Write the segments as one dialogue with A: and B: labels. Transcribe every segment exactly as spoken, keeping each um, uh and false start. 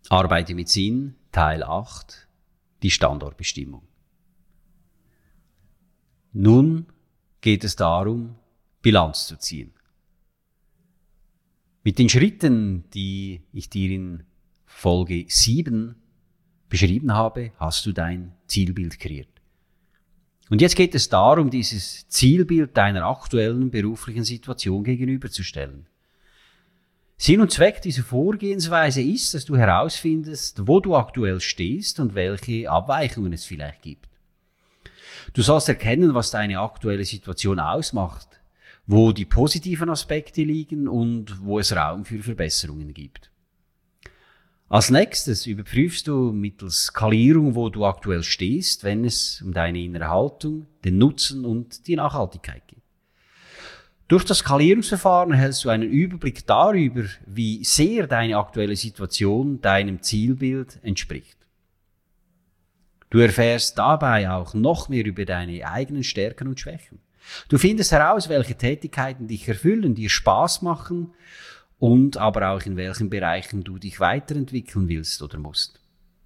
A: Arbeite mit Sinn, Teil acht, die Standortbestimmung. Nun geht es darum, Bilanz zu ziehen. Mit den Schritten, die ich dir in Folge sieben beschrieben habe, hast du dein Zielbild kreiert. Und jetzt geht es darum, dieses Zielbild deiner aktuellen beruflichen Situation gegenüberzustellen. Sinn und Zweck dieser Vorgehensweise ist, dass du herausfindest, wo du aktuell stehst und welche Abweichungen es vielleicht gibt. Du sollst erkennen, was deine aktuelle Situation ausmacht, wo die positiven Aspekte liegen und wo es Raum für Verbesserungen gibt. Als nächstes überprüfst du mittels Skalierung, wo du aktuell stehst, wenn es um deine innere Haltung, den Nutzen und die Nachhaltigkeit geht. Durch das Skalierungsverfahren erhältst du einen Überblick darüber, wie sehr deine aktuelle Situation deinem Zielbild entspricht. Du erfährst dabei auch noch mehr über deine eigenen Stärken und Schwächen. Du findest heraus, welche Tätigkeiten dich erfüllen, dir Spaß machen und aber auch in welchen Bereichen du dich weiterentwickeln willst oder musst.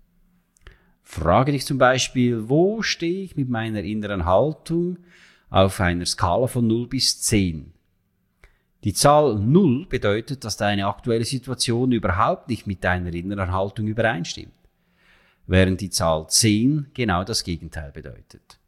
A: Frage dich zum Beispiel, wo stehe ich mit meiner inneren Haltung auf einer Skala von null bis zehn? Die Zahl null bedeutet, dass deine aktuelle Situation überhaupt nicht mit deiner inneren Haltung übereinstimmt, während die Zahl zehn genau das Gegenteil bedeutet.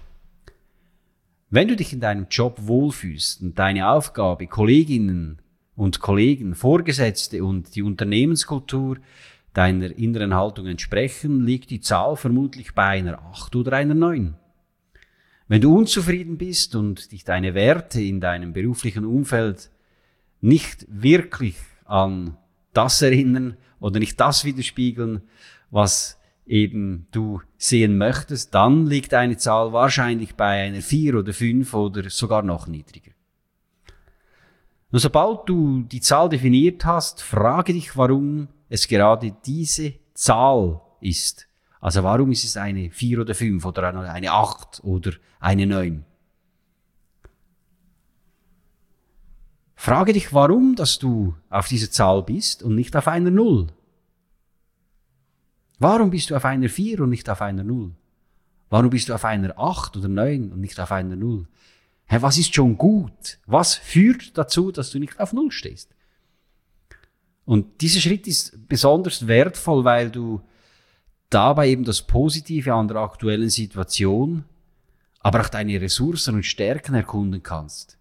A: Wenn du dich in deinem Job wohlfühlst und deine Aufgabe, Kolleginnen und Kollegen, Vorgesetzte und die Unternehmenskultur deiner inneren Haltung entsprechen, liegt die Zahl vermutlich bei einer acht oder einer neun. Wenn du unzufrieden bist und dich deine Werte in deinem beruflichen Umfeld nicht wirklich an das erinnern oder nicht das widerspiegeln, was eben du sehen möchtest, dann liegt eine Zahl wahrscheinlich bei einer vier oder fünf oder sogar noch niedriger. Und sobald du die Zahl definiert hast, frage dich, warum es gerade diese Zahl ist. Also warum ist es eine vier oder fünf oder eine acht oder eine neun? Frage dich, warum, dass du auf dieser Zahl bist und nicht auf einer null. Warum bist du auf einer vier und nicht auf einer null? Warum bist du auf einer acht oder neun und nicht auf einer null? Hä, was ist schon gut? Was führt dazu, dass du nicht auf null stehst? Und dieser Schritt ist besonders wertvoll, weil du dabei eben das Positive an der aktuellen Situation, aber auch deine Ressourcen und Stärken erkunden kannst.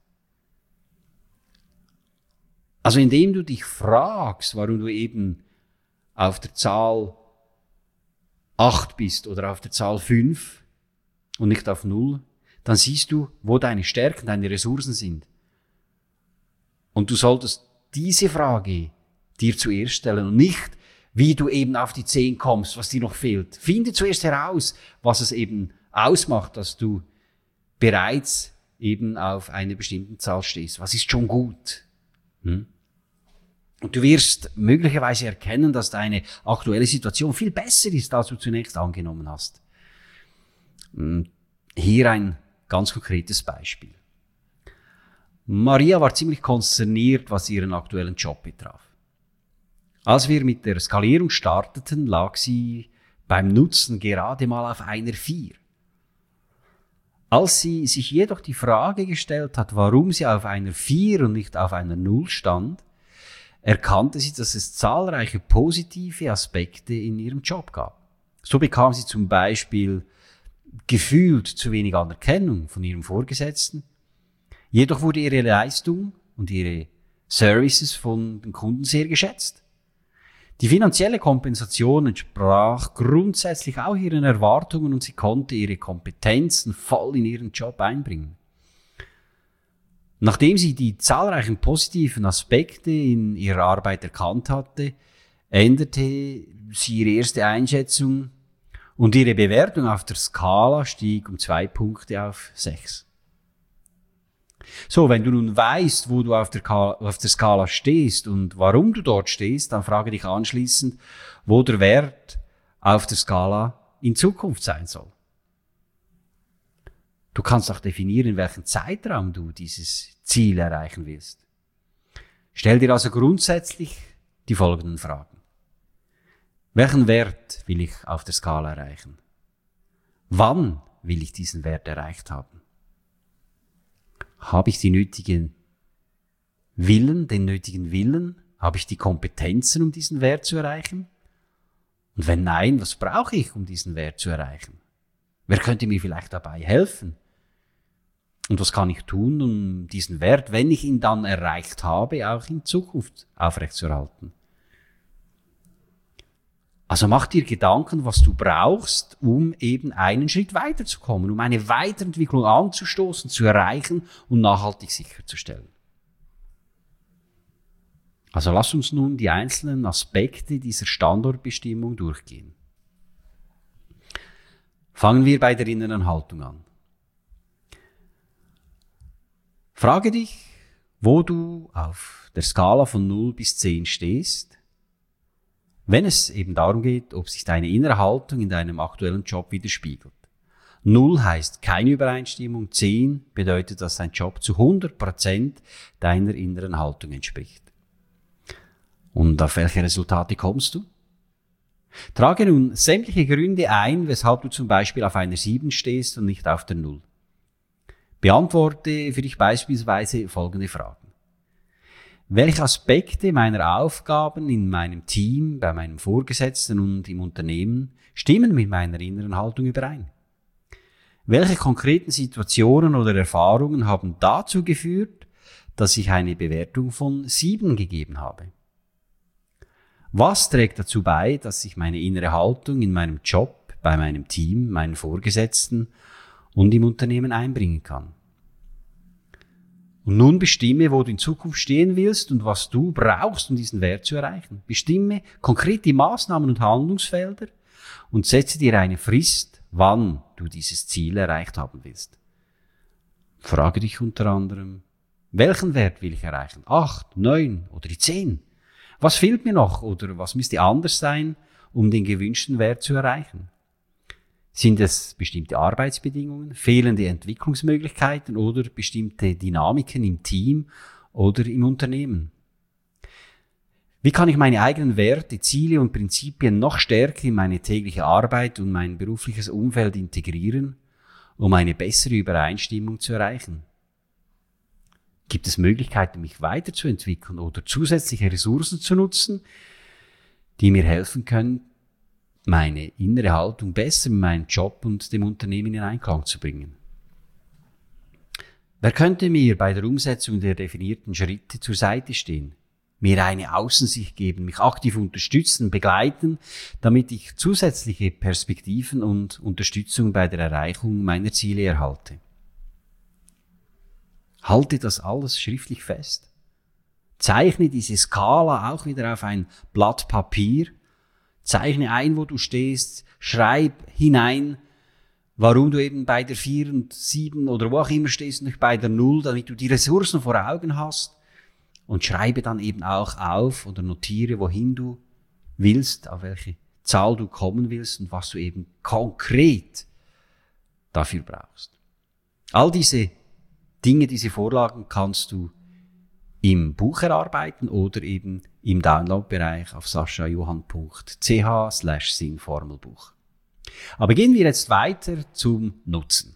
A: Also indem du dich fragst, warum du eben auf der Zahl acht bist oder auf der Zahl fünf und nicht auf null, dann siehst du, wo deine Stärken, deine Ressourcen sind. Und du solltest diese Frage dir zuerst stellen und nicht, wie du eben auf die zehn kommst, was dir noch fehlt. Finde zuerst heraus, was es eben ausmacht, dass du bereits eben auf einer bestimmten Zahl stehst. Was ist schon gut? Hm? Und du wirst möglicherweise erkennen, dass deine aktuelle Situation viel besser ist, als du zunächst angenommen hast. Hier ein ganz konkretes Beispiel. Maria war ziemlich konsterniert, was ihren aktuellen Job betraf. Als wir mit der Skalierung starteten, lag sie beim Nutzen gerade mal auf einer vier. Als sie sich jedoch die Frage gestellt hat, warum sie auf einer vier und nicht auf einer null stand, erkannte sie, dass es zahlreiche positive Aspekte in ihrem Job gab. So bekam sie zum Beispiel gefühlt zu wenig Anerkennung von ihrem Vorgesetzten. Jedoch wurde ihre Leistung und ihre Services von den Kunden sehr geschätzt. Die finanzielle Kompensation entsprach grundsätzlich auch ihren Erwartungen und sie konnte ihre Kompetenzen voll in ihren Job einbringen. Nachdem sie die zahlreichen positiven Aspekte in ihrer Arbeit erkannt hatte, änderte sie ihre erste Einschätzung und ihre Bewertung auf der Skala stieg um zwei Punkte auf sechs. So, wenn du nun weißt, wo du auf der, auf der Skala stehst und warum du dort stehst, dann frage dich anschließend, wo der Wert auf der Skala in Zukunft sein soll. Du kannst auch definieren, in welchem Zeitraum du dieses Ziel erreichen willst. Stell dir also grundsätzlich die folgenden Fragen. Welchen Wert will ich auf der Skala erreichen? Wann will ich diesen Wert erreicht haben? Habe ich die nötigen Willen, den nötigen Willen? Habe ich die Kompetenzen, um diesen Wert zu erreichen? Und wenn nein, was brauche ich, um diesen Wert zu erreichen? Wer könnte mir vielleicht dabei helfen? Und was kann ich tun, um diesen Wert, wenn ich ihn dann erreicht habe, auch in Zukunft aufrechtzuerhalten? Also mach dir Gedanken, was du brauchst, um eben einen Schritt weiterzukommen, um eine Weiterentwicklung anzustoßen, zu erreichen und nachhaltig sicherzustellen. Also lass uns nun die einzelnen Aspekte dieser Standortbestimmung durchgehen. Fangen wir bei der inneren Haltung an. Frage dich, wo du auf der Skala von null bis zehn stehst, wenn es eben darum geht, ob sich deine innere Haltung in deinem aktuellen Job widerspiegelt. null heißt keine Übereinstimmung, zehn bedeutet, dass dein Job zu hundert Prozent deiner inneren Haltung entspricht. Und auf welche Resultate kommst du? Trage nun sämtliche Gründe ein, weshalb du zum Beispiel auf einer sieben stehst und nicht auf der null. Beantworte für dich beispielsweise folgende Fragen. Welche Aspekte meiner Aufgaben in meinem Team, bei meinem Vorgesetzten und im Unternehmen stimmen mit meiner inneren Haltung überein? Welche konkreten Situationen oder Erfahrungen haben dazu geführt, dass ich eine Bewertung von sieben gegeben habe? Was trägt dazu bei, dass ich meine innere Haltung in meinem Job, bei meinem Team, meinen Vorgesetzten und im Unternehmen einbringen kann? Und nun bestimme, wo du in Zukunft stehen willst und was du brauchst, um diesen Wert zu erreichen. Bestimme konkret die Maßnahmen und Handlungsfelder und setze dir eine Frist, wann du dieses Ziel erreicht haben willst. Frage dich unter anderem, welchen Wert will ich erreichen? Acht, neun oder die zehn? Was fehlt mir noch oder was müsste anders sein, um den gewünschten Wert zu erreichen? Sind es bestimmte Arbeitsbedingungen, fehlende Entwicklungsmöglichkeiten oder bestimmte Dynamiken im Team oder im Unternehmen? Wie kann ich meine eigenen Werte, Ziele und Prinzipien noch stärker in meine tägliche Arbeit und mein berufliches Umfeld integrieren, um eine bessere Übereinstimmung zu erreichen? Gibt es Möglichkeiten, mich weiterzuentwickeln oder zusätzliche Ressourcen zu nutzen, die mir helfen können, meine innere Haltung besser mit meinem Job und dem Unternehmen in Einklang zu bringen? Wer könnte mir bei der Umsetzung der definierten Schritte zur Seite stehen, mir eine Außensicht geben, mich aktiv unterstützen, begleiten, damit ich zusätzliche Perspektiven und Unterstützung bei der Erreichung meiner Ziele erhalte? Halte das alles schriftlich fest. Zeichne diese Skala auch wieder auf ein Blatt Papier. Zeichne ein, wo du stehst. Schreib hinein, warum du eben bei der vier und sieben oder wo auch immer stehst und nicht bei der null, damit du die Ressourcen vor Augen hast. Und schreibe dann eben auch auf oder notiere, wohin du willst, auf welche Zahl du kommen willst und was du eben konkret dafür brauchst. All diese Dinge, diese Vorlagen kannst du im Buch erarbeiten oder eben im Download-Bereich auf saschajohann punkt c h slash Sinnformelbuch. Aber gehen wir jetzt weiter zum Nutzen.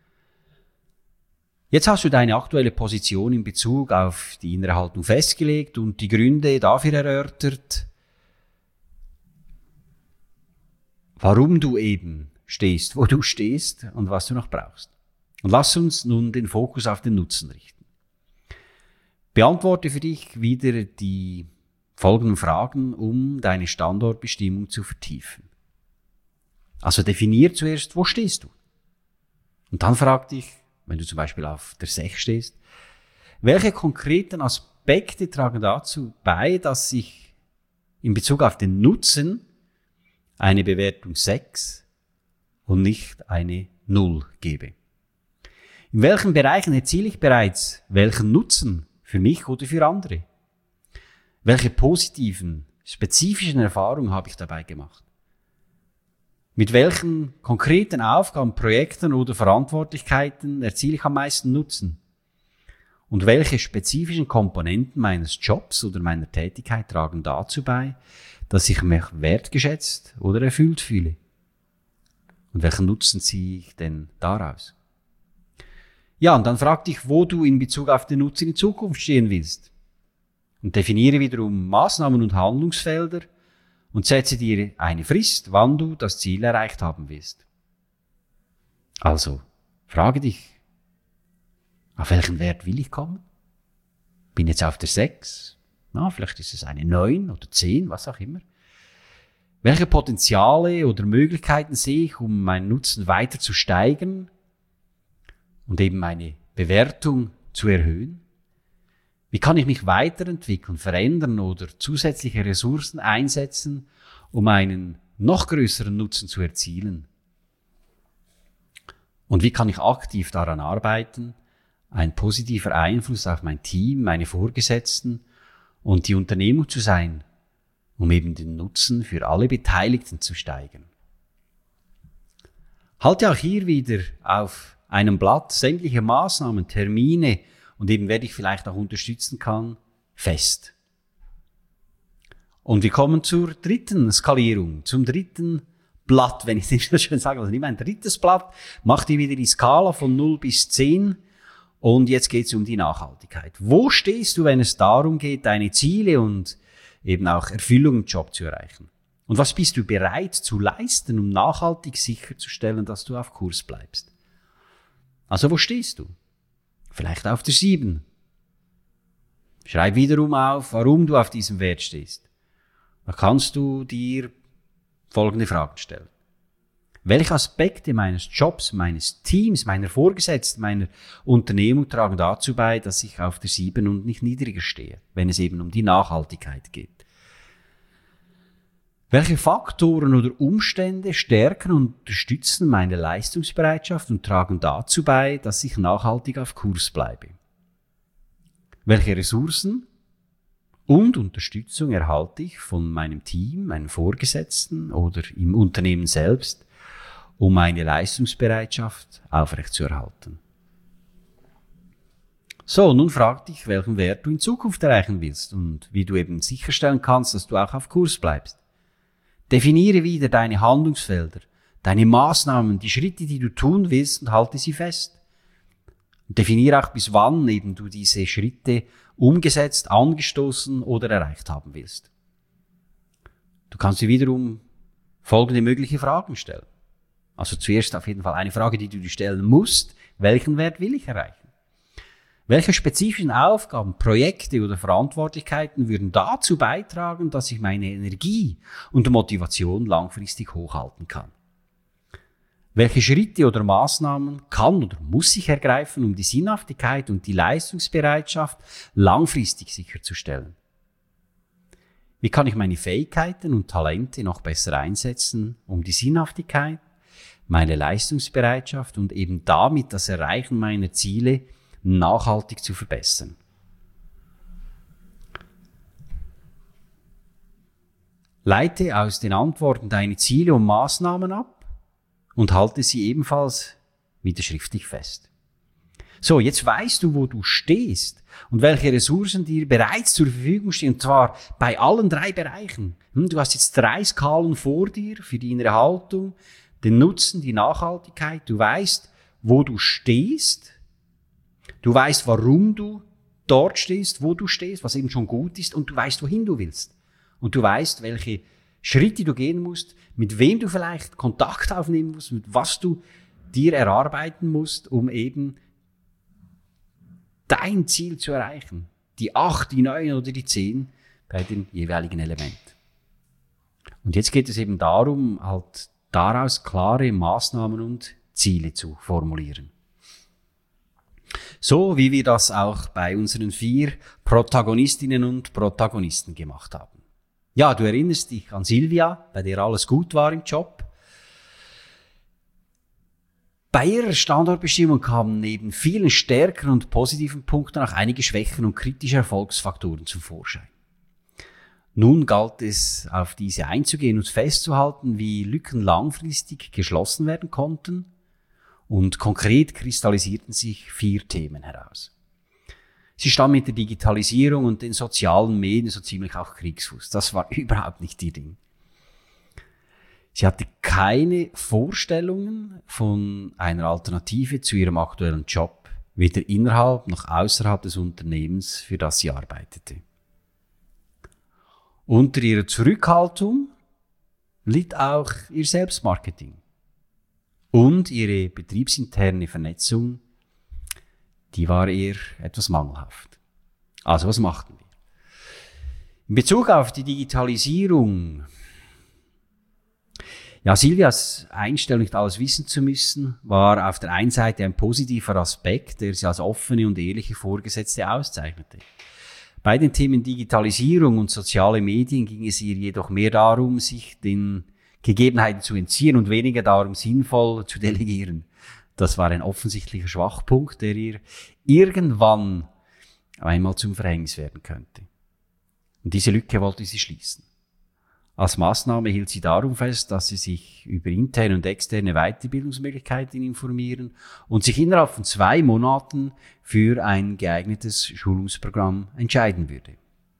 A: Jetzt hast du deine aktuelle Position in Bezug auf die innere Haltung festgelegt und die Gründe dafür erörtert, warum du eben stehst, wo du stehst und was du noch brauchst. Und lass uns nun den Fokus auf den Nutzen richten. Beantworte für dich wieder die folgenden Fragen, um deine Standortbestimmung zu vertiefen. Also definier zuerst, wo stehst du? Und dann frag dich, wenn du zum Beispiel auf der sechs stehst, welche konkreten Aspekte tragen dazu bei, dass ich in Bezug auf den Nutzen eine Bewertung sechs und nicht eine null gebe? In welchen Bereichen erziele ich bereits welchen Nutzen für mich oder für andere? Welche positiven, spezifischen Erfahrungen habe ich dabei gemacht? Mit welchen konkreten Aufgaben, Projekten oder Verantwortlichkeiten erziele ich am meisten Nutzen? Und welche spezifischen Komponenten meines Jobs oder meiner Tätigkeit tragen dazu bei, dass ich mich wertgeschätzt oder erfüllt fühle? Und welchen Nutzen ziehe ich denn daraus? Ja, und dann frag dich, wo du in Bezug auf den Nutzen in Zukunft stehen willst. Und definiere wiederum Maßnahmen und Handlungsfelder und setze dir eine Frist, wann du das Ziel erreicht haben willst. Also, frage dich, auf welchen Wert will ich kommen? Bin jetzt auf der sechs, na, vielleicht ist es eine neun oder zehn, was auch immer. Welche Potenziale oder Möglichkeiten sehe ich, um meinen Nutzen weiter zu steigern und eben meine Bewertung zu erhöhen? Wie kann ich mich weiterentwickeln, verändern oder zusätzliche Ressourcen einsetzen, um einen noch größeren Nutzen zu erzielen? Und wie kann ich aktiv daran arbeiten, ein positiver Einfluss auf mein Team, meine Vorgesetzten und die Unternehmung zu sein, um eben den Nutzen für alle Beteiligten zu steigern? Halte auch hier wieder auf einem Blatt sämtliche Maßnahmen, Termine und eben wer dich vielleicht auch unterstützen kann, fest. Und wir kommen zur dritten Skalierung, zum dritten Blatt, wenn ich das so schön sage. Also nimm ein drittes Blatt, mach dir wieder die Skala von null bis zehn und jetzt geht es um die Nachhaltigkeit. Wo stehst du, wenn es darum geht, deine Ziele und eben auch Erfüllung im Job zu erreichen? Und was bist du bereit zu leisten, um nachhaltig sicherzustellen, dass du auf Kurs bleibst? Also wo stehst du? Vielleicht auf der sieben. Schreib wiederum auf, warum du auf diesem Wert stehst. Da kannst du dir folgende Fragen stellen. Welche Aspekte meines Jobs, meines Teams, meiner Vorgesetzten, meiner Unternehmung tragen dazu bei, dass ich auf der sieben und nicht niedriger stehe, wenn es eben um die Nachhaltigkeit geht? Welche Faktoren oder Umstände stärken und unterstützen meine Leistungsbereitschaft und tragen dazu bei, dass ich nachhaltig auf Kurs bleibe? Welche Ressourcen und Unterstützung erhalte ich von meinem Team, meinen Vorgesetzten oder im Unternehmen selbst, um meine Leistungsbereitschaft aufrechtzuerhalten? So, nun frag dich, welchen Wert du in Zukunft erreichen willst und wie du eben sicherstellen kannst, dass du auch auf Kurs bleibst. Definiere wieder deine Handlungsfelder, deine Maßnahmen, die Schritte, die du tun willst und halte sie fest. Und definiere auch, bis wann eben du diese Schritte umgesetzt, angestoßen oder erreicht haben willst. Du kannst dir wiederum folgende mögliche Fragen stellen. Also zuerst auf jeden Fall eine Frage, die du dir stellen musst. Welchen Wert will ich erreichen? Welche spezifischen Aufgaben, Projekte oder Verantwortlichkeiten würden dazu beitragen, dass ich meine Energie und Motivation langfristig hochhalten kann? Welche Schritte oder Maßnahmen kann oder muss ich ergreifen, um die Sinnhaftigkeit und die Leistungsbereitschaft langfristig sicherzustellen? Wie kann ich meine Fähigkeiten und Talente noch besser einsetzen, um die Sinnhaftigkeit, meine Leistungsbereitschaft und eben damit das Erreichen meiner Ziele nachhaltig zu verbessern? Leite aus den Antworten deine Ziele und Maßnahmen ab und halte sie ebenfalls wieder schriftlich fest. So, jetzt weißt du, wo du stehst und welche Ressourcen dir bereits zur Verfügung stehen, und zwar bei allen drei Bereichen. Du hast jetzt drei Skalen vor dir für die innere Haltung, den Nutzen, die Nachhaltigkeit. Du weißt, wo du stehst. Du weißt, warum du dort stehst, wo du stehst, was eben schon gut ist, und du weißt, wohin du willst. Und du weißt, welche Schritte du gehen musst, mit wem du vielleicht Kontakt aufnehmen musst, mit was du dir erarbeiten musst, um eben dein Ziel zu erreichen. Die acht, die neun oder die zehn bei dem jeweiligen Element. Und jetzt geht es eben darum, halt daraus klare Maßnahmen und Ziele zu formulieren. So wie wir das auch bei unseren vier Protagonistinnen und Protagonisten gemacht haben. Ja, du erinnerst dich an Silvia, bei der alles gut war im Job. Bei ihrer Standortbestimmung kamen neben vielen Stärken und positiven Punkten auch einige Schwächen und kritische Erfolgsfaktoren zum Vorschein. Nun galt es, auf diese einzugehen und festzuhalten, wie Lücken langfristig geschlossen werden konnten. Und konkret kristallisierten sich vier Themen heraus. Sie stand mit der Digitalisierung und den sozialen Medien so ziemlich auf Kriegsfuß. Das war überhaupt nicht ihr Ding. Sie hatte keine Vorstellungen von einer Alternative zu ihrem aktuellen Job, weder innerhalb noch außerhalb des Unternehmens, für das sie arbeitete. Unter ihrer Zurückhaltung litt auch ihr Selbstmarketing und ihre betriebsinterne Vernetzung, die war eher etwas mangelhaft. Also was machten wir? In Bezug auf die Digitalisierung, ja, Silvias Einstellung, nicht alles wissen zu müssen, war auf der einen Seite ein positiver Aspekt, der sie als offene und ehrliche Vorgesetzte auszeichnete. Bei den Themen Digitalisierung und soziale Medien ging es ihr jedoch mehr darum, sich den Gegebenheiten zu entziehen und weniger darum, sinnvoll zu delegieren. Das war ein offensichtlicher Schwachpunkt, der ihr irgendwann einmal zum Verhängnis werden könnte. Und diese Lücke wollte sie schließen. Als Maßnahme hielt sie darum fest, dass sie sich über interne und externe Weiterbildungsmöglichkeiten informieren und sich innerhalb von zwei Monaten für ein geeignetes Schulungsprogramm entscheiden würde.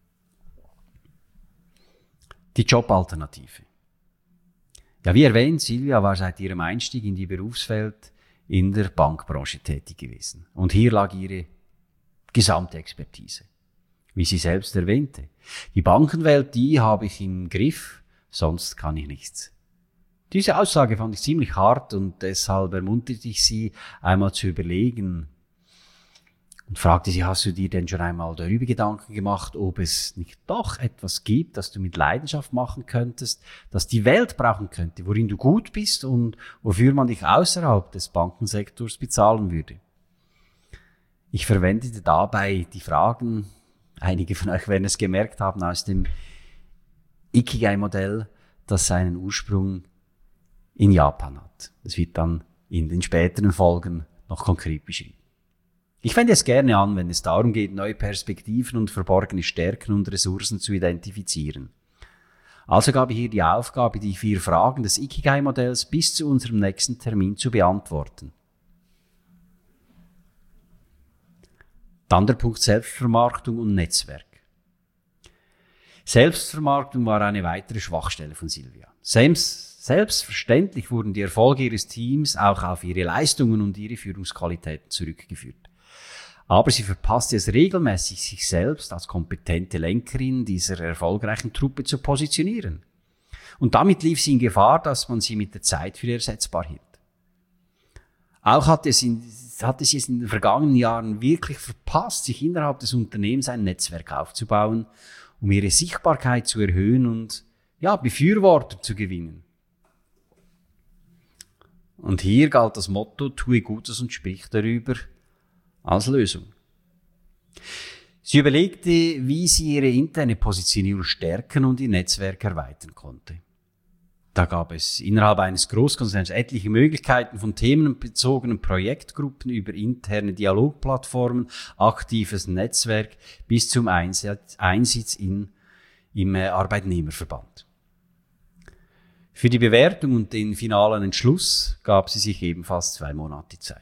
A: Die Jobalternative. Ja, wie erwähnt, Silvia war seit ihrem Einstieg in die Berufswelt in der Bankbranche tätig gewesen. Und hier lag ihre gesamte Expertise. Wie sie selbst erwähnte. Die Bankenwelt, die habe ich im Griff, sonst kann ich nichts. Diese Aussage fand ich ziemlich hart und deshalb ermunterte ich sie, einmal zu überlegen und fragte sie, hast du dir denn schon einmal darüber Gedanken gemacht, ob es nicht doch etwas gibt, das du mit Leidenschaft machen könntest, das die Welt brauchen könnte, worin du gut bist und wofür man dich außerhalb des Bankensektors bezahlen würde? Ich verwendete dabei die Fragen, einige von euch werden es gemerkt haben, aus dem Ikigai-Modell, das seinen Ursprung in Japan hat. Das wird dann in den späteren Folgen noch konkret beschrieben. Ich wende es gerne an, wenn es darum geht, neue Perspektiven und verborgene Stärken und Ressourcen zu identifizieren. Also gab ich hier die Aufgabe, die vier Fragen des Ikigai-Modells bis zu unserem nächsten Termin zu beantworten. Dann der Punkt Selbstvermarktung und Netzwerk. Selbstvermarktung war eine weitere Schwachstelle von Silvia. Selbstverständlich wurden die Erfolge ihres Teams auch auf ihre Leistungen und ihre Führungsqualitäten zurückgeführt. Aber sie verpasste es regelmäßig, sich selbst als kompetente Lenkerin dieser erfolgreichen Truppe zu positionieren. Und damit lief sie in Gefahr, dass man sie mit der Zeit für ersetzbar hielt. Auch hatte, es in, hatte sie es in den vergangenen Jahren wirklich verpasst, sich innerhalb des Unternehmens ein Netzwerk aufzubauen, um ihre Sichtbarkeit zu erhöhen und ja, Befürworter zu gewinnen. Und hier galt das Motto, tue Gutes und sprich darüber, als Lösung. Sie überlegte, wie sie ihre interne Positionierung stärken und ihr Netzwerk erweitern konnte. Da gab es innerhalb eines Großkonzerns etliche Möglichkeiten von themenbezogenen Projektgruppen über interne Dialogplattformen, aktives Netzwerk bis zum Einsatz, Einsitz in, im Arbeitnehmerverband. Für die Bewertung und den finalen Entschluss gab sie sich ebenfalls zwei Monate Zeit.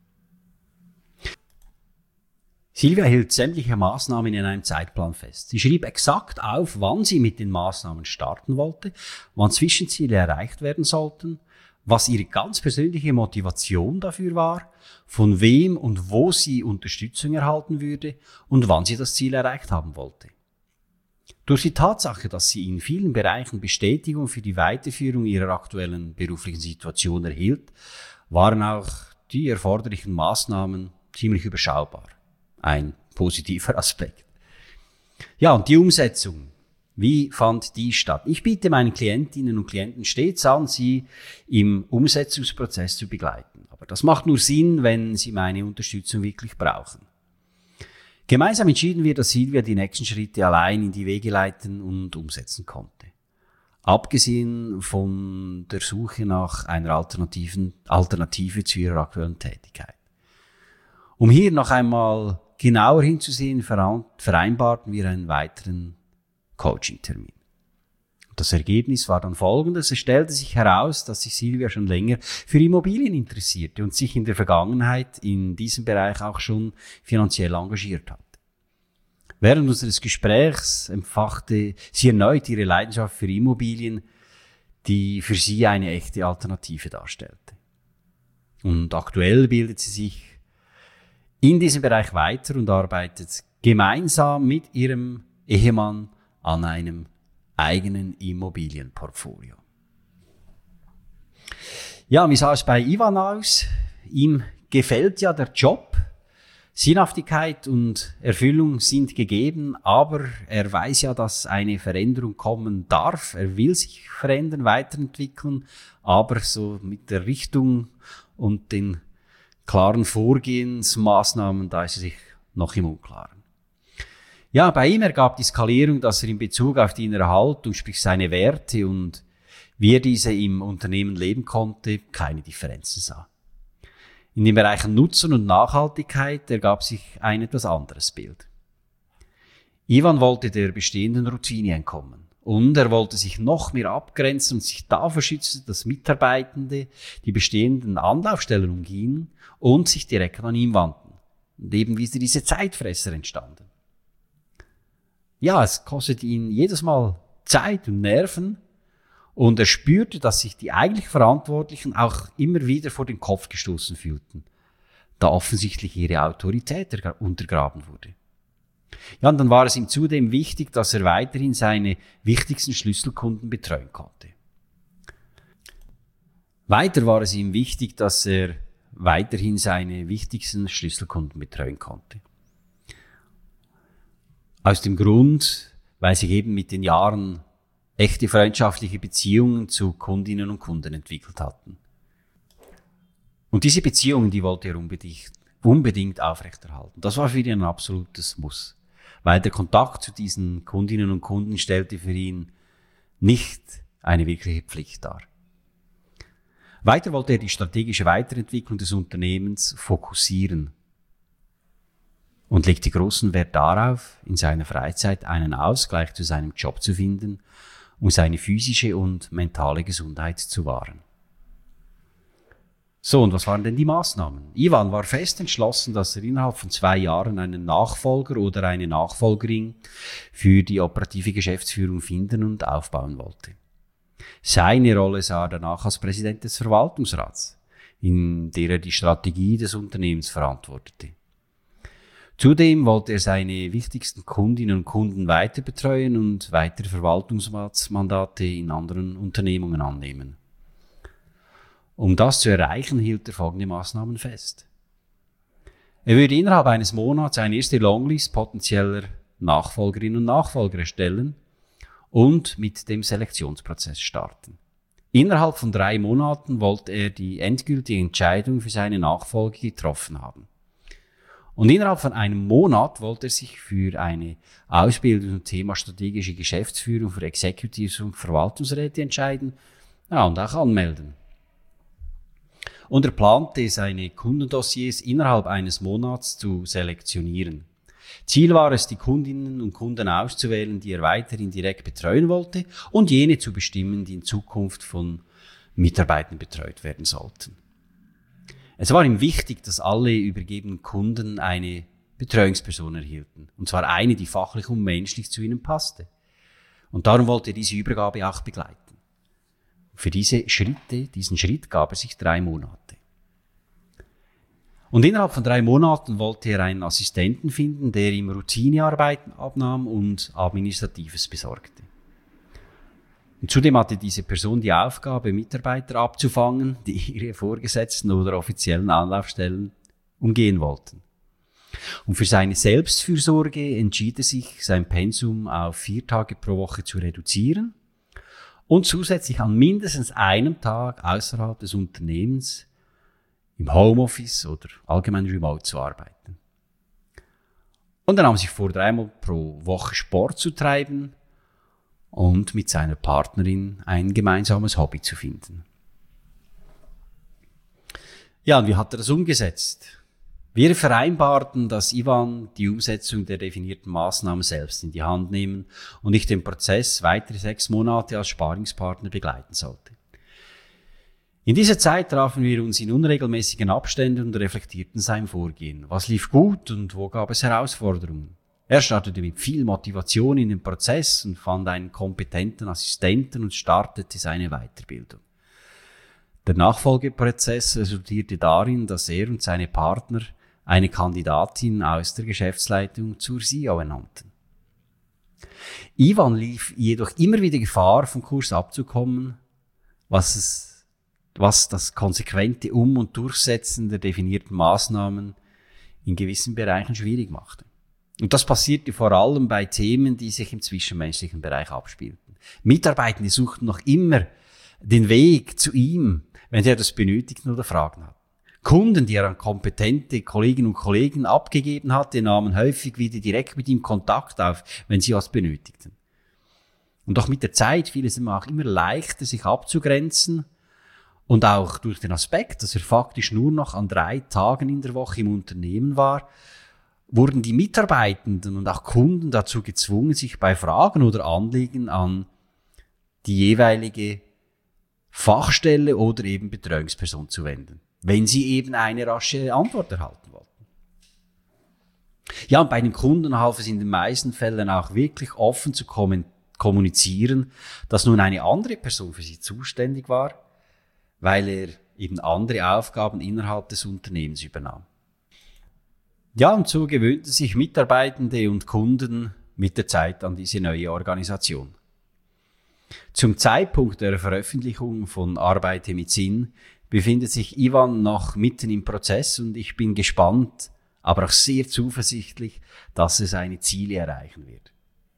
A: Silvia hielt sämtliche Maßnahmen in einem Zeitplan fest. Sie schrieb exakt auf, wann sie mit den Maßnahmen starten wollte, wann Zwischenziele erreicht werden sollten, was ihre ganz persönliche Motivation dafür war, von wem und wo sie Unterstützung erhalten würde und wann sie das Ziel erreicht haben wollte. Durch die Tatsache, dass sie in vielen Bereichen Bestätigung für die Weiterführung ihrer aktuellen beruflichen Situation erhielt, waren auch die erforderlichen Maßnahmen ziemlich überschaubar. Ein positiver Aspekt. Ja, und die Umsetzung. Wie fand die statt? Ich biete meinen Klientinnen und Klienten stets an, sie im Umsetzungsprozess zu begleiten. Aber das macht nur Sinn, wenn sie meine Unterstützung wirklich brauchen. Gemeinsam entschieden wir, dass Silvia die nächsten Schritte allein in die Wege leiten und umsetzen konnte. Abgesehen von der Suche nach einer alternativen Alternative zu ihrer aktuellen Tätigkeit. Um hier noch einmal genauer hinzusehen, vereinbarten wir einen weiteren Coaching-Termin. Das Ergebnis war dann folgendes. Es stellte sich heraus, dass sich Silvia schon länger für Immobilien interessierte und sich in der Vergangenheit in diesem Bereich auch schon finanziell engagiert hat. Während unseres Gesprächs empfachte sie erneut ihre Leidenschaft für Immobilien, die für sie eine echte Alternative darstellte. Und aktuell bildet sie sich in diesem Bereich weiter und arbeitet gemeinsam mit ihrem Ehemann an einem eigenen Immobilienportfolio. Ja, wie sah es bei Ivan aus? Ihm gefällt ja der Job. Sinnhaftigkeit und Erfüllung sind gegeben, aber er weiß ja, dass eine Veränderung kommen darf. Er will sich verändern, weiterentwickeln, aber so mit der Richtung und den klaren Vorgehensmaßnahmen, da ist er sich noch im Unklaren. Ja, bei ihm ergab die Skalierung, dass er in Bezug auf die innere Haltung, sprich seine Werte und wie er diese im Unternehmen leben konnte, keine Differenzen sah. In den Bereichen Nutzen und Nachhaltigkeit ergab sich ein etwas anderes Bild. Ivan wollte der bestehenden Routine entkommen und er wollte sich noch mehr abgrenzen und sich davor schützen, dass Mitarbeitende die bestehenden Anlaufstellen umgehen und sich direkt an ihn wandten. Und eben wie diese Zeitfresser entstanden. Ja, es kostete ihn jedes Mal Zeit und Nerven und er spürte, dass sich die eigentlich Verantwortlichen auch immer wieder vor den Kopf gestoßen fühlten, da offensichtlich ihre Autorität untergraben wurde. Ja, und dann war es ihm zudem wichtig, dass er weiterhin seine wichtigsten Schlüsselkunden betreuen konnte. Weiter war es ihm wichtig, dass er weiterhin seine wichtigsten Schlüsselkunden betreuen konnte. Aus dem Grund, weil sich eben mit den Jahren echte freundschaftliche Beziehungen zu Kundinnen und Kunden entwickelt hatten. Und diese Beziehungen, die wollte er unbedingt, unbedingt aufrechterhalten. Das war für ihn ein absolutes Muss, weil der Kontakt zu diesen Kundinnen und Kunden stellte für ihn nicht eine wirkliche Pflicht dar. Weiter wollte er die strategische Weiterentwicklung des Unternehmens fokussieren und legte großen Wert darauf, in seiner Freizeit einen Ausgleich zu seinem Job zu finden, um seine physische und mentale Gesundheit zu wahren. So, und was waren denn die Maßnahmen? Ivan war fest entschlossen, dass er innerhalb von zwei Jahren einen Nachfolger oder eine Nachfolgerin für die operative Geschäftsführung finden und aufbauen wollte. Seine Rolle sah er danach als Präsident des Verwaltungsrats, in der er die Strategie des Unternehmens verantwortete. Zudem wollte er seine wichtigsten Kundinnen und Kunden weiter betreuen und weitere Verwaltungsratsmandate in anderen Unternehmungen annehmen. Um das zu erreichen, hielt er folgende Maßnahmen fest. Er würde innerhalb eines Monats eine erste Longlist potenzieller Nachfolgerinnen und Nachfolger erstellen und mit dem Selektionsprozess starten. Innerhalb von drei Monaten wollte er die endgültige Entscheidung für seine Nachfolge getroffen haben. Und innerhalb von einem Monat wollte er sich für eine Ausbildung zum Thema strategische Geschäftsführung für Executives und Verwaltungsräte entscheiden, ja, und auch anmelden. Und er plante, seine Kundendossiers innerhalb eines Monats zu selektionieren. Ziel war es, die Kundinnen und Kunden auszuwählen, die er weiterhin direkt betreuen wollte, und jene zu bestimmen, die in Zukunft von Mitarbeitern betreut werden sollten. Es war ihm wichtig, dass alle übergebenen Kunden eine Betreuungsperson erhielten. Und zwar eine, die fachlich und menschlich zu ihnen passte. Und darum wollte er diese Übergabe auch begleiten. Für diese Schritte, diesen Schritt gab er sich drei Monate. Und innerhalb von drei Monaten wollte er einen Assistenten finden, der ihm Routinearbeiten abnahm und Administratives besorgte. Und zudem hatte diese Person die Aufgabe, Mitarbeiter abzufangen, die ihre Vorgesetzten oder offiziellen Anlaufstellen umgehen wollten. Und für seine Selbstfürsorge entschied er sich, sein Pensum auf vier Tage pro Woche zu reduzieren und zusätzlich an mindestens einem Tag außerhalb des Unternehmens im Homeoffice oder allgemein remote zu arbeiten. Und er nahm sich vor, dreimal pro Woche Sport zu treiben und mit seiner Partnerin ein gemeinsames Hobby zu finden. Ja, und wie hat er das umgesetzt? Wir vereinbarten, dass Ivan die Umsetzung der definierten Maßnahmen selbst in die Hand nehmen und ich den Prozess weitere sechs Monate als Sparingspartner begleiten sollte. In dieser Zeit trafen wir uns in unregelmäßigen Abständen und reflektierten sein Vorgehen. Was lief gut und wo gab es Herausforderungen? Er startete mit viel Motivation in den Prozess und fand einen kompetenten Assistenten und startete seine Weiterbildung. Der Nachfolgeprozess resultierte darin, dass er und seine Partner eine Kandidatin aus der Geschäftsleitung zur C E O ernannten. Ivan lief jedoch immer wieder Gefahr, vom Kurs abzukommen, was, es, was das konsequente Um- und Durchsetzen der definierten Maßnahmen in gewissen Bereichen schwierig machte. Und das passierte vor allem bei Themen, die sich im zwischenmenschlichen Bereich abspielten. Mitarbeitende suchten noch immer den Weg zu ihm, wenn sie das benötigten oder Fragen hatten. Kunden, die er an kompetente Kolleginnen und Kollegen abgegeben hatte, nahmen häufig wieder direkt mit ihm Kontakt auf, wenn sie was benötigten. Und doch mit der Zeit fiel es ihm auch immer leichter, sich abzugrenzen und auch durch den Aspekt, dass er faktisch nur noch an drei Tagen in der Woche im Unternehmen war, wurden die Mitarbeitenden und auch Kunden dazu gezwungen, sich bei Fragen oder Anliegen an die jeweilige Fachstelle oder eben Betreuungsperson zu wenden, wenn sie eben eine rasche Antwort erhalten wollten. Ja, und bei den Kunden half es in den meisten Fällen auch wirklich offen zu kommunizieren, dass nun eine andere Person für sie zuständig war, weil er eben andere Aufgaben innerhalb des Unternehmens übernahm. Ja, und so gewöhnten sich Mitarbeitende und Kunden mit der Zeit an diese neue Organisation. Zum Zeitpunkt der Veröffentlichung von Arbeite mit Sinn befindet sich Ivan noch mitten im Prozess und ich bin gespannt, aber auch sehr zuversichtlich, dass er seine Ziele erreichen wird.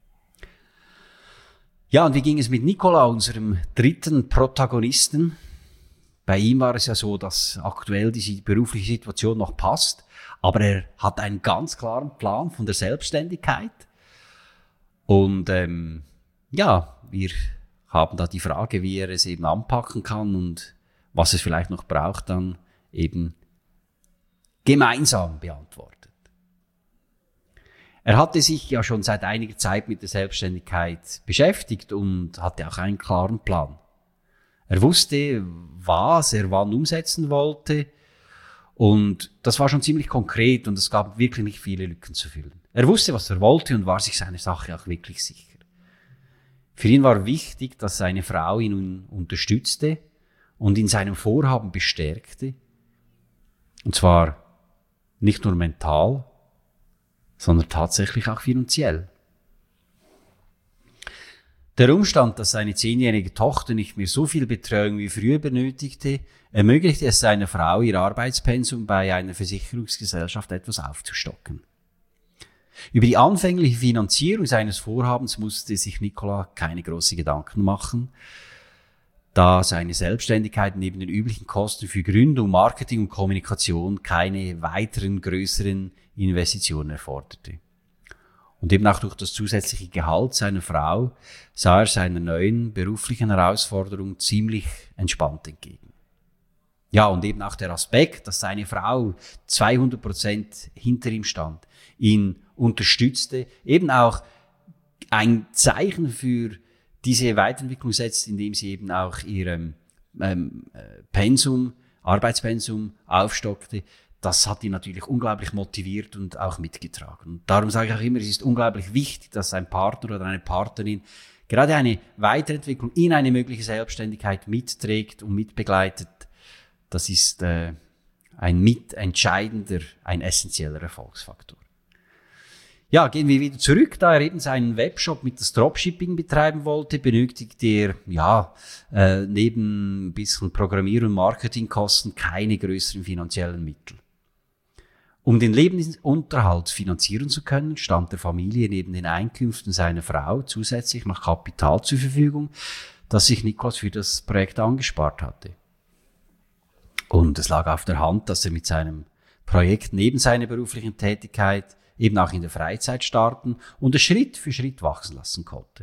A: Ja, und wie ging es mit Nicola, unserem dritten Protagonisten? Bei ihm war es ja so, dass aktuell diese berufliche Situation noch passt, aber er hat einen ganz klaren Plan von der Selbstständigkeit. Und ähm, ja, wir haben da die Frage, wie er es eben anpacken kann und was es vielleicht noch braucht, dann eben gemeinsam beantwortet. Er hatte sich ja schon seit einiger Zeit mit der Selbstständigkeit beschäftigt und hatte auch einen klaren Plan. Er wusste, was er wann umsetzen wollte und das war schon ziemlich konkret und es gab wirklich nicht viele Lücken zu füllen. Er wusste, was er wollte und war sich seiner Sache auch wirklich sicher. Für ihn war wichtig, dass seine Frau ihn unterstützte und in seinem Vorhaben bestärkte. Und zwar nicht nur mental, sondern tatsächlich auch finanziell. Der Umstand, dass seine zehnjährige Tochter nicht mehr so viel Betreuung wie früher benötigte, ermöglichte es seiner Frau, ihr Arbeitspensum bei einer Versicherungsgesellschaft etwas aufzustocken. Über die anfängliche Finanzierung seines Vorhabens musste sich Nicola keine großen Gedanken machen, da seine Selbstständigkeit neben den üblichen Kosten für Gründung, Marketing und Kommunikation keine weiteren größeren Investitionen erforderte. Und eben auch durch das zusätzliche Gehalt seiner Frau sah er seiner neuen beruflichen Herausforderung ziemlich entspannt entgegen. Ja, und eben auch der Aspekt, dass seine Frau zweihundert Prozent hinter ihm stand, ihn unterstützte, eben auch ein Zeichen für diese Weiterentwicklung setzt, indem sie eben auch ihr ähm, Pensum, Arbeitspensum aufstockte. Das hat ihn natürlich unglaublich motiviert und auch mitgetragen. Und darum sage ich auch immer, es ist unglaublich wichtig, dass ein Partner oder eine Partnerin gerade eine Weiterentwicklung in eine mögliche Selbstständigkeit mitträgt und mitbegleitet. Das ist äh, ein mitentscheidender, ein essentieller Erfolgsfaktor. Ja, gehen wir wieder zurück. Da er eben seinen Webshop mit das Dropshipping betreiben wollte, benötigte er, ja, äh, neben ein bisschen Programmier- und Marketingkosten keine größeren finanziellen Mittel. Um den Lebensunterhalt finanzieren zu können, stand der Familie neben den Einkünften seiner Frau zusätzlich noch Kapital zur Verfügung, das sich Niklas für das Projekt angespart hatte. Und es lag auf der Hand, dass er mit seinem Projekt neben seiner beruflichen Tätigkeit eben auch in der Freizeit starten und es Schritt für Schritt wachsen lassen konnte.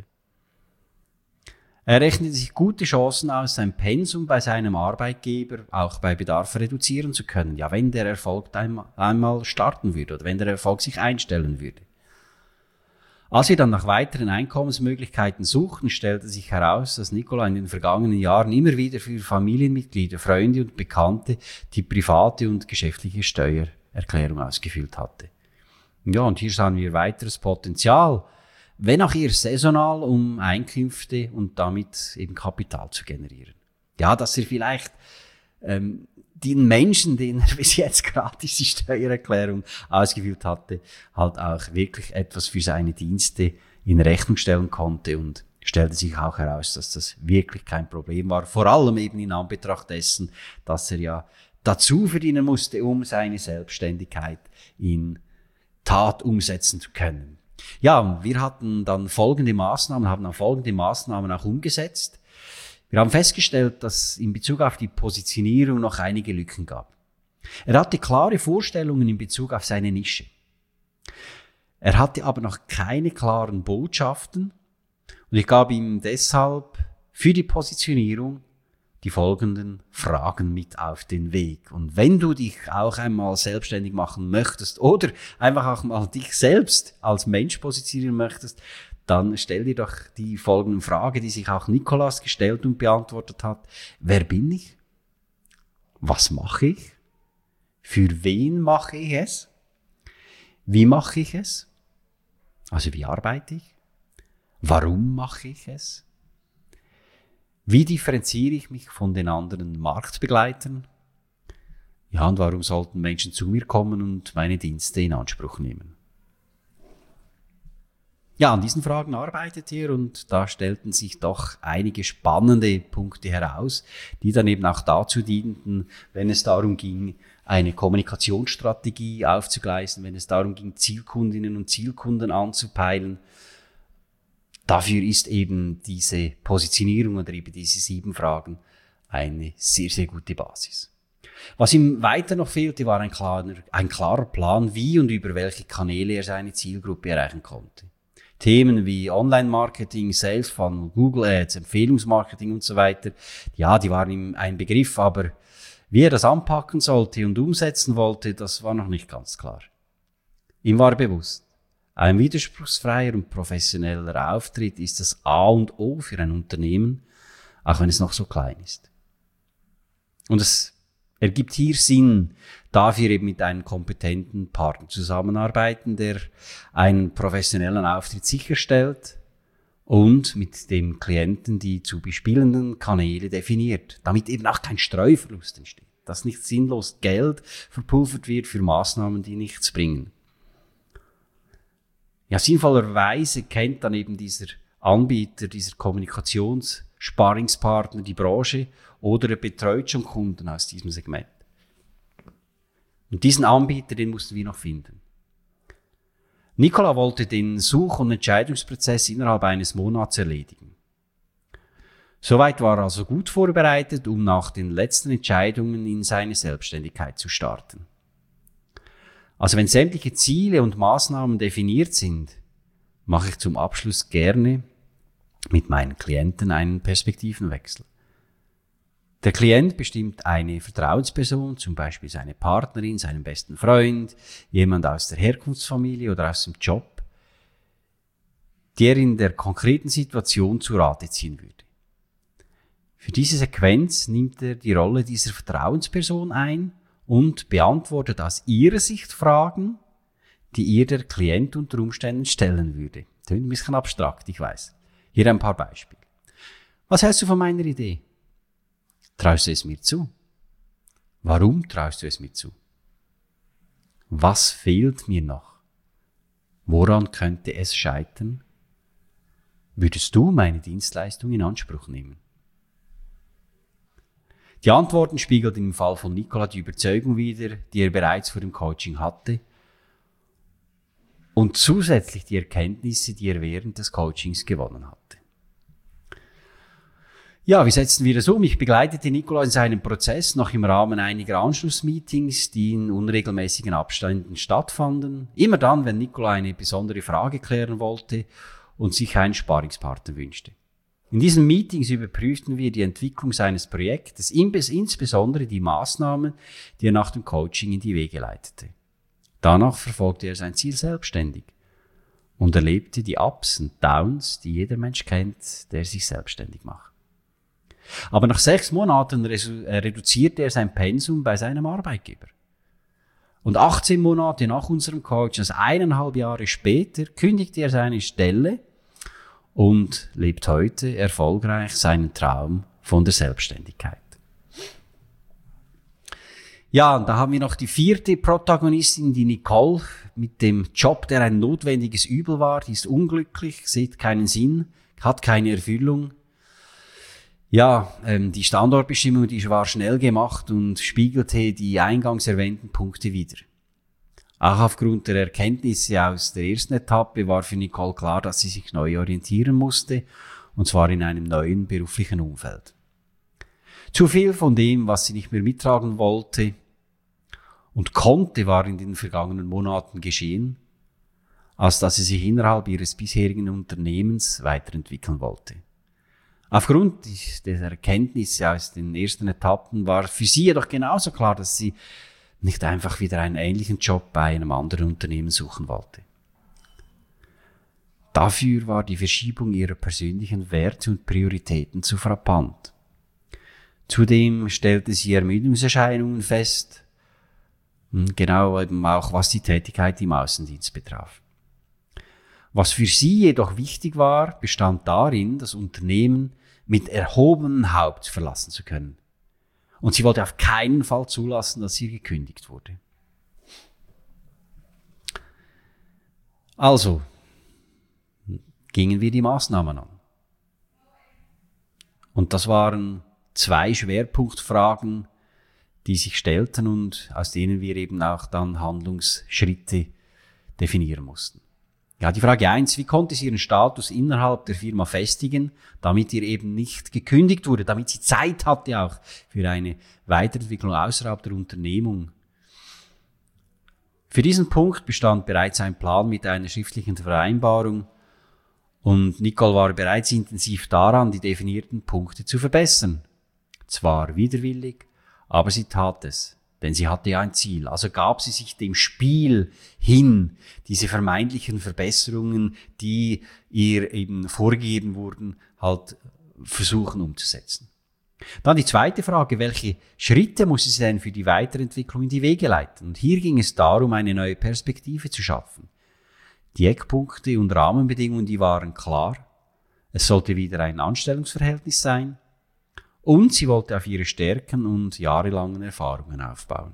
A: Er rechnete sich gute Chancen aus, sein Pensum bei seinem Arbeitgeber auch bei Bedarf reduzieren zu können, ja, wenn der Erfolg einmal starten würde oder wenn der Erfolg sich einstellen würde. Als wir dann nach weiteren Einkommensmöglichkeiten suchten, stellte sich heraus, dass Nicola in den vergangenen Jahren immer wieder für Familienmitglieder, Freunde und Bekannte die private und geschäftliche Steuererklärung ausgefüllt hatte. Ja, und hier sahen wir weiteres Potenzial, wenn auch eher saisonal, um Einkünfte und damit eben Kapital zu generieren. Ja, dass er vielleicht ähm, den Menschen, denen er bis jetzt gratis die Steuererklärung ausgefüllt hatte, halt auch wirklich etwas für seine Dienste in Rechnung stellen konnte, und stellte sich auch heraus, dass das wirklich kein Problem war. Vor allem eben in Anbetracht dessen, dass er ja dazu verdienen musste, um seine Selbstständigkeit in Tat umsetzen zu können. Ja, wir hatten dann folgende Maßnahmen, haben dann folgende Maßnahmen auch umgesetzt. Wir haben festgestellt, dass in Bezug auf die Positionierung noch einige Lücken gab. Er hatte klare Vorstellungen in Bezug auf seine Nische. Er hatte aber noch keine klaren Botschaften, und ich gab ihm deshalb für die Positionierung die folgenden Fragen mit auf den Weg. Und wenn du dich auch einmal selbstständig machen möchtest oder einfach auch mal dich selbst als Mensch positionieren möchtest, dann stell dir doch die folgenden Fragen, die sich auch Nicolas gestellt und beantwortet hat. Wer bin ich? Was mache ich? Für wen mache ich es? Wie mache ich es? Also wie arbeite ich? Warum mache ich es? Wie differenziere ich mich von den anderen Marktbegleitern? Ja, und warum sollten Menschen zu mir kommen und meine Dienste in Anspruch nehmen? Ja, an diesen Fragen arbeitet er, und da stellten sich doch einige spannende Punkte heraus, die dann eben auch dazu dienten, wenn es darum ging, eine Kommunikationsstrategie aufzugleisen, wenn es darum ging, Zielkundinnen und Zielkunden anzupeilen. Dafür ist eben diese Positionierung oder eben diese sieben Fragen eine sehr, sehr gute Basis. Was ihm weiter noch fehlte, war ein klarer, ein klarer Plan, wie und über welche Kanäle er seine Zielgruppe erreichen konnte. Themen wie Online-Marketing, Sales Funnel, Google Ads, Empfehlungsmarketing und so weiter, ja, die waren ihm ein Begriff, aber wie er das anpacken sollte und umsetzen wollte, das war noch nicht ganz klar. Ihm war bewusst, ein widerspruchsfreier und professioneller Auftritt ist das A und O für ein Unternehmen, auch wenn es noch so klein ist. Und es ergibt hier Sinn, dafür eben mit einem kompetenten Partner zusammenarbeiten, der einen professionellen Auftritt sicherstellt und mit dem Klienten die zu bespielenden Kanäle definiert, damit eben auch kein Streuverlust entsteht, dass nicht sinnlos Geld verpulvert wird für Maßnahmen, die nichts bringen. Ja, sinnvollerweise kennt dann eben dieser Anbieter, dieser Kommunikationssparringspartner die Branche oder er betreut schon Kunden aus diesem Segment. Und diesen Anbieter, den mussten wir noch finden. Nicolas wollte den Such- und Entscheidungsprozess innerhalb eines Monats erledigen. Soweit war er also gut vorbereitet, um nach den letzten Entscheidungen in seine Selbstständigkeit zu starten. Also wenn sämtliche Ziele und Maßnahmen definiert sind, mache ich zum Abschluss gerne mit meinen Klienten einen Perspektivenwechsel. Der Klient bestimmt eine Vertrauensperson, zum Beispiel seine Partnerin, seinen besten Freund, jemand aus der Herkunftsfamilie oder aus dem Job, der in der konkreten Situation zu Rate ziehen würde. Für diese Sequenz nimmt er die Rolle dieser Vertrauensperson ein und beantwortet aus ihrer Sicht Fragen, die ihr der Klient unter Umständen stellen würde. Klingt ein bisschen abstrakt, ich weiß. Hier ein paar Beispiele. Was hältst du von meiner Idee? Traust du es mir zu? Warum traust du es mir zu? Was fehlt mir noch? Woran könnte es scheitern? Würdest du meine Dienstleistung in Anspruch nehmen? Die Antworten spiegelten im Fall von Nicolas die Überzeugung wider, die er bereits vor dem Coaching hatte, und zusätzlich die Erkenntnisse, die er während des Coachings gewonnen hatte. Ja, wie setzen wir das um? Ich begleitete Nicolas in seinem Prozess noch im Rahmen einiger Anschlussmeetings, die in unregelmäßigen Abständen stattfanden. Immer dann, wenn Nicolas eine besondere Frage klären wollte und sich einen Sparringspartner wünschte. In diesen Meetings überprüften wir die Entwicklung seines Projektes, insbesondere die Maßnahmen, die er nach dem Coaching in die Wege leitete. Danach verfolgte er sein Ziel selbstständig und erlebte die Ups und Downs, die jeder Mensch kennt, der sich selbstständig macht. Aber nach sechs Monaten reduzierte er sein Pensum bei seinem Arbeitgeber. Und achtzehn Monate nach unserem Coaching, also eineinhalb Jahre später, kündigte er seine Stelle und lebt heute erfolgreich seinen Traum von der Selbstständigkeit. Ja, und da haben wir noch die vierte Protagonistin, die Nicole, mit dem Job, der ein notwendiges Übel war. Die ist unglücklich, sieht keinen Sinn, hat keine Erfüllung. Ja, ähm, die Standortbestimmung, die war schnell gemacht und spiegelte die eingangs erwähnten Punkte wider. Auch aufgrund der Erkenntnisse aus der ersten Etappe war für Nicole klar, dass sie sich neu orientieren musste, und zwar in einem neuen beruflichen Umfeld. Zu viel von dem, was sie nicht mehr mittragen wollte und konnte, war in den vergangenen Monaten geschehen, als dass sie sich innerhalb ihres bisherigen Unternehmens weiterentwickeln wollte. Aufgrund dieser Erkenntnisse aus den ersten Etappen war für sie jedoch genauso klar, dass sie nicht einfach wieder einen ähnlichen Job bei einem anderen Unternehmen suchen wollte. Dafür war die Verschiebung ihrer persönlichen Werte und Prioritäten zu frappant. Zudem stellte sie Ermüdungserscheinungen fest, genau eben auch was die Tätigkeit im Außendienst betraf. Was für sie jedoch wichtig war, bestand darin, das Unternehmen mit erhobenem Haupt verlassen zu können. Und sie wollte auf keinen Fall zulassen, dass ihr gekündigt wurde. Also gingen wir die Maßnahmen an. Und das waren zwei Schwerpunktfragen, die sich stellten und aus denen wir eben auch dann Handlungsschritte definieren mussten. Ja, die Frage eins, wie konnte sie ihren Status innerhalb der Firma festigen, damit ihr eben nicht gekündigt wurde, damit sie Zeit hatte auch für eine Weiterentwicklung außerhalb der Unternehmung. Für diesen Punkt bestand bereits ein Plan mit einer schriftlichen Vereinbarung und Nicole war bereits intensiv daran, die definierten Punkte zu verbessern. Zwar widerwillig, aber sie tat es, denn sie hatte ja ein Ziel. Also gab sie sich dem Spiel hin, diese vermeintlichen Verbesserungen, die ihr eben vorgegeben wurden, halt versuchen umzusetzen. Dann die zweite Frage, welche Schritte muss sie denn für die Weiterentwicklung in die Wege leiten? Und hier ging es darum, eine neue Perspektive zu schaffen. Die Eckpunkte und Rahmenbedingungen, die waren klar. Es sollte wieder ein Anstellungsverhältnis sein. Und sie wollte auf ihre Stärken und jahrelangen Erfahrungen aufbauen.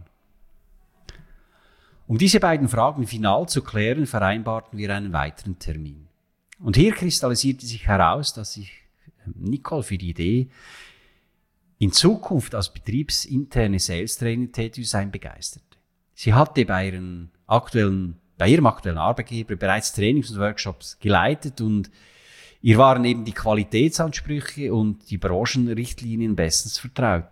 A: Um diese beiden Fragen final zu klären, vereinbarten wir einen weiteren Termin. Und hier kristallisierte sich heraus, dass sich Nicole für die Idee, in Zukunft als betriebsinterne Sales-Training tätig zu sein, begeisterte. Sie hatte bei, ihren aktuellen, bei ihrem aktuellen Arbeitgeber bereits Trainings und Workshops geleitet und ihr waren eben die Qualitätsansprüche und die Branchenrichtlinien bestens vertraut.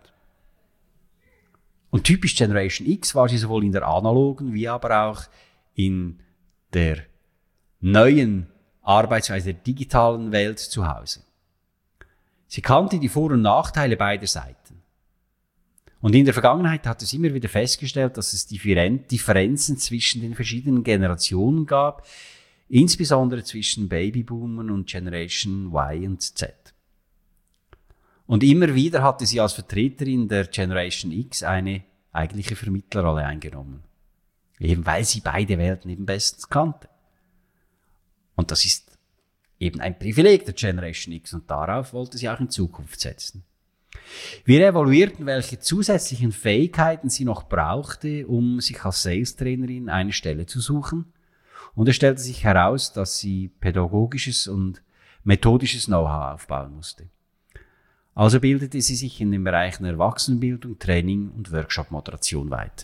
A: Und typisch Generation X war sie sowohl in der analogen wie aber auch in der neuen Arbeitsweise der digitalen Welt zu Hause. Sie kannte die Vor- und Nachteile beider Seiten. Und in der Vergangenheit hat es immer wieder festgestellt, dass es Differenzen zwischen den verschiedenen Generationen gab, insbesondere zwischen Babyboomern und Generation Y und Z. Und immer wieder hatte sie als Vertreterin der Generation X eine eigentliche Vermittlerrolle eingenommen. Eben weil sie beide Welten eben bestens kannte. Und das ist eben ein Privileg der Generation X und darauf wollte sie auch in Zukunft setzen. Wir evaluierten, welche zusätzlichen Fähigkeiten sie noch brauchte, um sich als Sales-Trainerin eine Stelle zu suchen. Und es stellte sich heraus, dass sie pädagogisches und methodisches Know-how aufbauen musste. Also bildete sie sich in den Bereichen Erwachsenenbildung, Training und Workshop-Moderation weiter.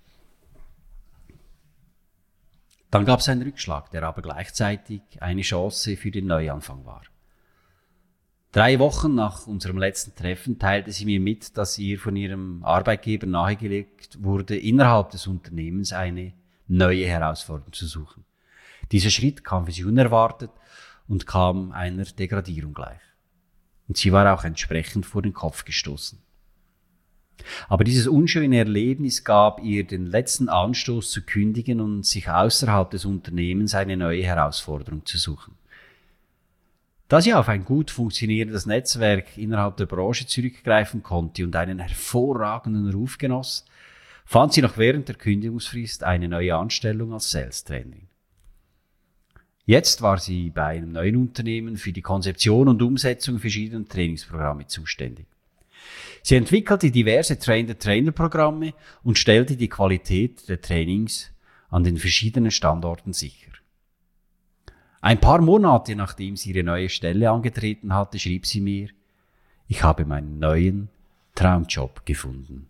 A: Dann gab es einen Rückschlag, der aber gleichzeitig eine Chance für den Neuanfang war. Drei Wochen nach unserem letzten Treffen teilte sie mir mit, dass ihr von ihrem Arbeitgeber nahegelegt wurde, innerhalb des Unternehmens eine neue Herausforderung zu suchen. Dieser Schritt kam für sie unerwartet und kam einer Degradierung gleich. Und sie war auch entsprechend vor den Kopf gestoßen. Aber dieses unschöne Erlebnis gab ihr den letzten Anstoß zu kündigen und sich außerhalb des Unternehmens eine neue Herausforderung zu suchen. Da sie auf ein gut funktionierendes Netzwerk innerhalb der Branche zurückgreifen konnte und einen hervorragenden Ruf genoss, fand sie noch während der Kündigungsfrist eine neue Anstellung als Sales-Trainerin. Jetzt war sie bei einem neuen Unternehmen für die Konzeption und Umsetzung verschiedener Trainingsprogramme zuständig. Sie entwickelte diverse Trainer-Trainer-Programme und stellte die Qualität der Trainings an den verschiedenen Standorten sicher. Ein paar Monate nachdem sie ihre neue Stelle angetreten hatte, schrieb sie mir: Ich habe meinen neuen Traumjob gefunden.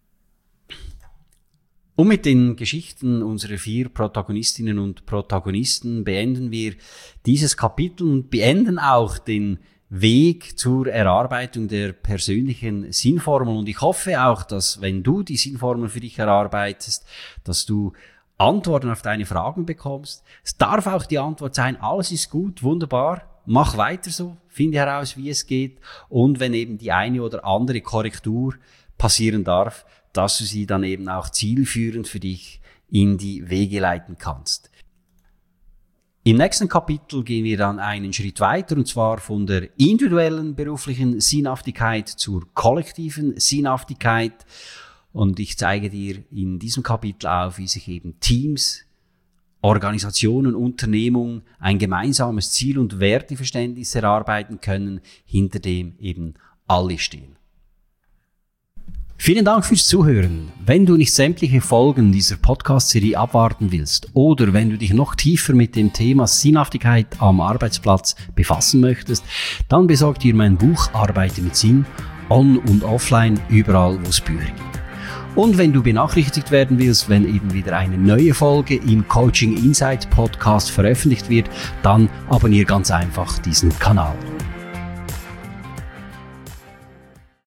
A: Und mit den Geschichten unserer vier Protagonistinnen und Protagonisten beenden wir dieses Kapitel und beenden auch den Weg zur Erarbeitung der persönlichen Sinnformel. Und ich hoffe auch, dass wenn du die Sinnformel für dich erarbeitest, dass du Antworten auf deine Fragen bekommst. Es darf auch die Antwort sein: Alles ist gut, wunderbar, mach weiter so, finde heraus, wie es geht. Und wenn eben die eine oder andere Korrektur passieren darf, dass du sie dann eben auch zielführend für dich in die Wege leiten kannst. Im nächsten Kapitel gehen wir dann einen Schritt weiter, und zwar von der individuellen beruflichen Sinnhaftigkeit zur kollektiven Sinnhaftigkeit. Und ich zeige dir in diesem Kapitel auf, wie sich eben Teams, Organisationen, Unternehmungen ein gemeinsames Ziel und Werteverständnis erarbeiten können, hinter dem eben alle stehen. Vielen Dank fürs Zuhören. Wenn du nicht sämtliche Folgen dieser Podcast-Serie abwarten willst oder wenn du dich noch tiefer mit dem Thema Sinnhaftigkeit am Arbeitsplatz befassen möchtest, dann besorg dir mein Buch Arbeite mit Sinn, on- und offline, überall wo es Bücher gibt. Und wenn du benachrichtigt werden willst, wenn eben wieder eine neue Folge im Coaching Insight Podcast veröffentlicht wird, dann abonniere ganz einfach diesen Kanal.